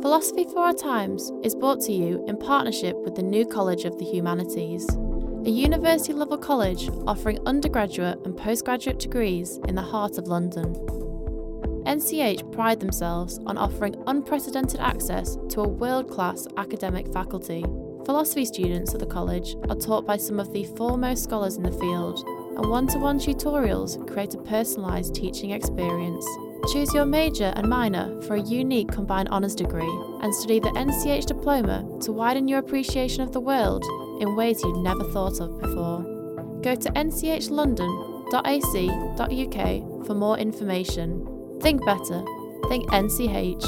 Philosophy for Our Times is brought to you in partnership with the New College of the Humanities, a university-level college offering undergraduate and postgraduate degrees in the heart of London. NCH pride themselves on offering unprecedented access to a world-class academic faculty. Philosophy students at the college are taught by some of the foremost scholars in the field, and one-to-one tutorials create a personalised teaching experience. Choose your major and minor for a unique combined honours degree and study the NCH diploma to widen your appreciation of the world in ways you'd never thought of before. Go to nchlondon.ac.uk for more information. Think better. Think NCH.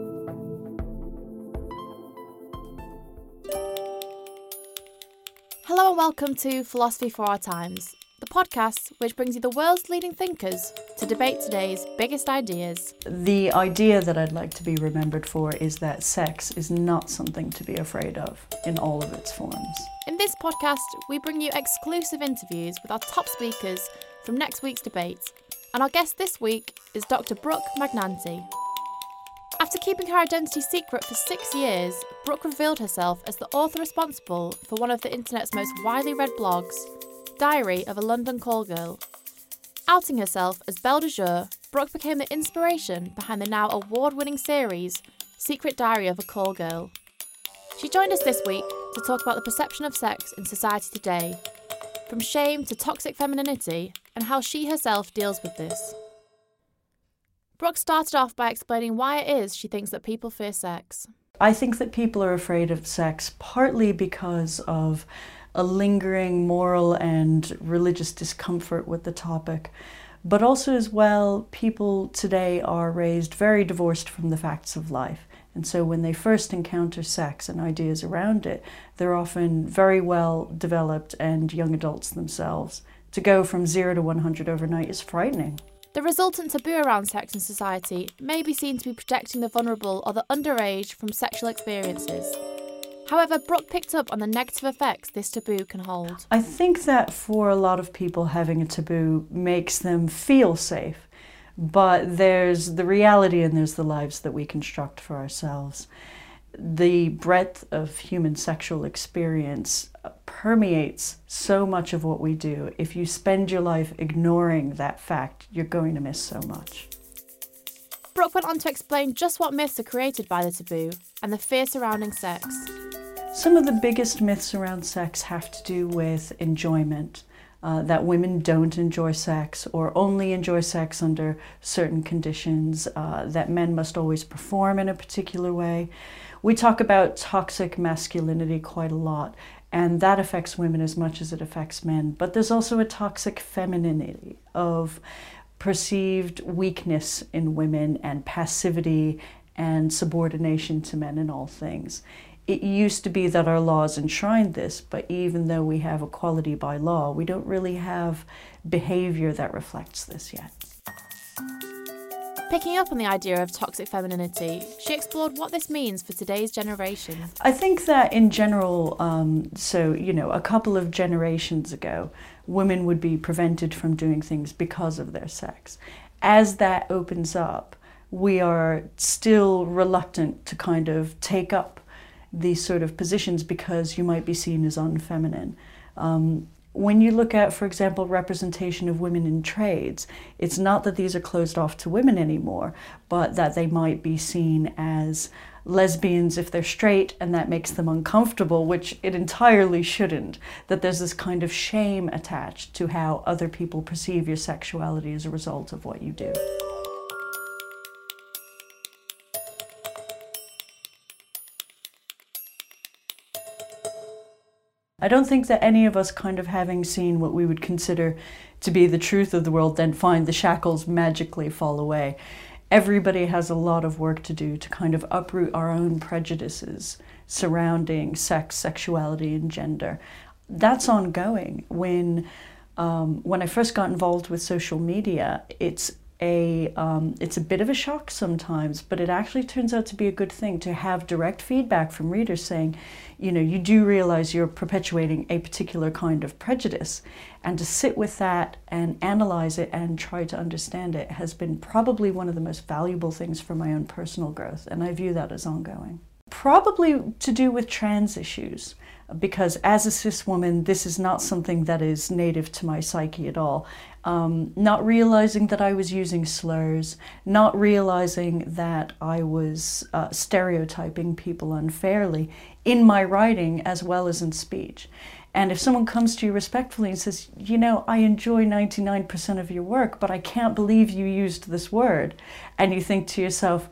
Hello and welcome to Philosophy for Our Times, the podcast which brings you the world's leading thinkers to debate today's biggest ideas. The idea that I'd like to be remembered for is that sex is not something to be afraid of in all of its forms. In this podcast, we bring you exclusive interviews with our top speakers from next week's debates, and our guest this week is Dr. Brooke Magnanti. After keeping her identity secret for 6 years, Brooke revealed herself as the author responsible for one of the internet's most widely read blogs, Diary of a London Call Girl. Outing herself as Belle de Jour, Brooke became the inspiration behind the now award-winning series, Secret Diary of a Call Girl. She joined us this week to talk about the perception of sex in society today, from shame to toxic femininity, and how she herself deals with this. Brooke started off by explaining why it is she thinks that people fear sex. I think that people are afraid of sex partly because of a lingering moral and religious discomfort with the topic, but also as well, people today are raised very divorced from the facts of life. And so when they first encounter sex and ideas around it, they're often very well developed and young adults themselves. To go from 0 to 100 overnight is frightening. The resultant taboo around sex in society may be seen to be protecting the vulnerable or the underage from sexual experiences. However, Brooke picked up on the negative effects this taboo can hold. I think that for a lot of people, having a taboo makes them feel safe. But there's the reality and there's the lives that we construct for ourselves. The breadth of human sexual experience permeates so much of what we do. If you spend your life ignoring that fact, you're going to miss so much. Brooke went on to explain just what myths are created by the taboo and the fear surrounding sex. Some of the biggest myths around sex have to do with enjoyment. That women don't enjoy sex or only enjoy sex under certain conditions, that men must always perform in a particular way. We talk about toxic masculinity quite a lot, and that affects women as much as it affects men. But there's also a toxic femininity of perceived weakness in women and passivity and subordination to men in all things. It used to be that our laws enshrined this, but even though we have equality by law, we don't really have behavior that reflects this yet. Picking up on the idea of toxic femininity, she explored what this means for today's generation. I think that in general, a couple of generations ago, women would be prevented from doing things because of their sex. As that opens up, we are still reluctant to kind of take up these sort of positions because you might be seen as unfeminine. When you look at, for example, representation of women in trades, it's not that these are closed off to women anymore, but that they might be seen as lesbians if they're straight, and that makes them uncomfortable, which it entirely shouldn't. That there's this kind of shame attached to how other people perceive your sexuality as a result of what you do. I don't think that any of us, kind of having seen what we would consider to be the truth of the world, then find the shackles magically fall away. Everybody has a lot of work to do to kind of uproot our own prejudices surrounding sex, sexuality, and gender. That's ongoing. When I first got involved with social media, it's it's a bit of a shock sometimes, but it actually turns out to be a good thing to have direct feedback from readers saying, you know, you do realize you're perpetuating a particular kind of prejudice, and to sit with that and analyze it and try to understand it has been probably one of the most valuable things for my own personal growth, and I view that as ongoing. Probably to do with trans issues, because as a cis woman, this is not something that is native to my psyche at all. Not realizing that I was using slurs, not realizing that I was stereotyping people unfairly in my writing as well as in speech. And if someone comes to you respectfully and says, you know, I enjoy 99% of your work, but I can't believe you used this word, and you think to yourself,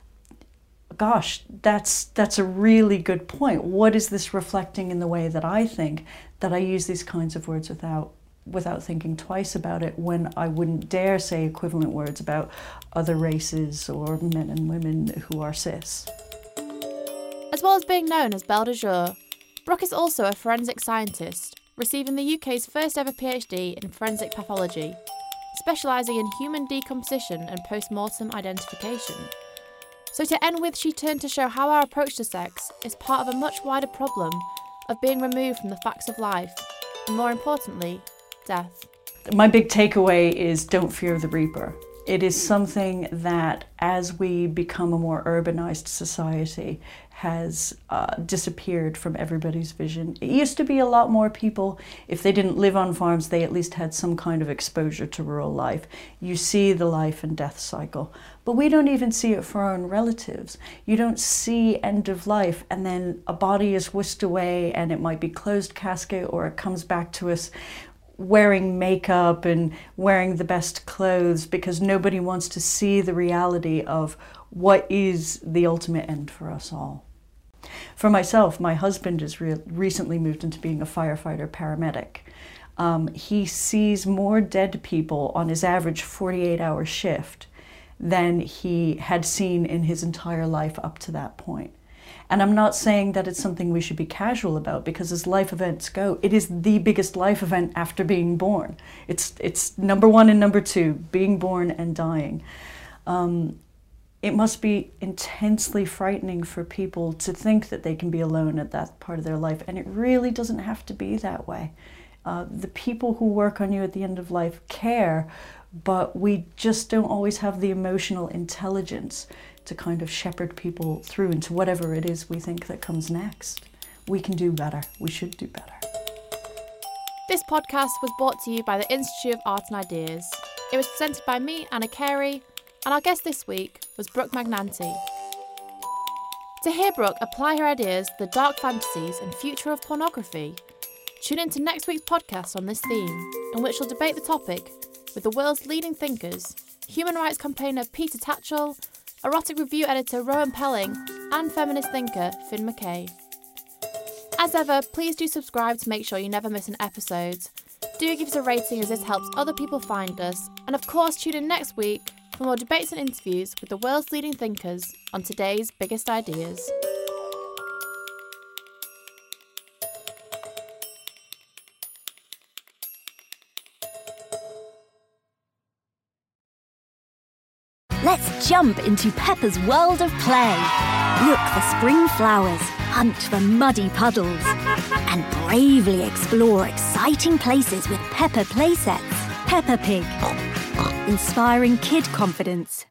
gosh, that's a really good point. What is this reflecting in the way that I think, that I use these kinds of words without thinking twice about it, when I wouldn't dare say equivalent words about other races or men and women who are cis. As well as being known as Belle de Jour, Brooke is also a forensic scientist, receiving the UK's first ever PhD in forensic pathology, specialising in human decomposition and post-mortem identification. So to end with, she turned to show how our approach to sex is part of a much wider problem of being removed from the facts of life, and more importantly, death. My big takeaway is don't fear the reaper. It is something that, as we become a more urbanized society, has disappeared from everybody's vision. It used to be a lot more people, if they didn't live on farms, they at least had some kind of exposure to rural life. You see the life and death cycle, but we don't even see it for our own relatives. You don't see end of life and then a body is whisked away and it might be closed casket, or it comes back to us wearing makeup and wearing the best clothes, because nobody wants to see the reality of what is the ultimate end for us all. For myself, my husband has recently moved into being a firefighter paramedic. He sees more dead people on his average 48-hour shift than he had seen in his entire life up to that point. And I'm not saying that it's something we should be casual about, because as life events go, it is the biggest life event after being born. It's number one and number two, being born and dying. It must be intensely frightening for people to think that they can be alone at that part of their life, and it really doesn't have to be that way. The people who work on you at the end of life care, but we just don't always have the emotional intelligence to kind of shepherd people through into whatever it is we think that comes next. We can do better. We should do better. This podcast was brought to you by the Institute of Art and Ideas. It was presented by me, Anna Carey, and our guest this week was Brooke Magnanti. To hear Brooke apply her ideas to the dark fantasies and future of pornography, tune in to next week's podcast on this theme, in which she'll debate the topic with the world's leading thinkers, human rights campaigner Peter Tatchell, erotic review editor Rowan Pelling, and feminist thinker Finn McKay. As ever, please do subscribe to make sure you never miss an episode. Do give us a rating, as this helps other people find us. And of course, tune in next week for more debates and interviews with the world's leading thinkers on today's biggest ideas. Let's jump into Peppa's world of play. Look for spring flowers, hunt for muddy puddles, and bravely explore exciting places with Peppa playsets. Peppa Pig, inspiring kid confidence.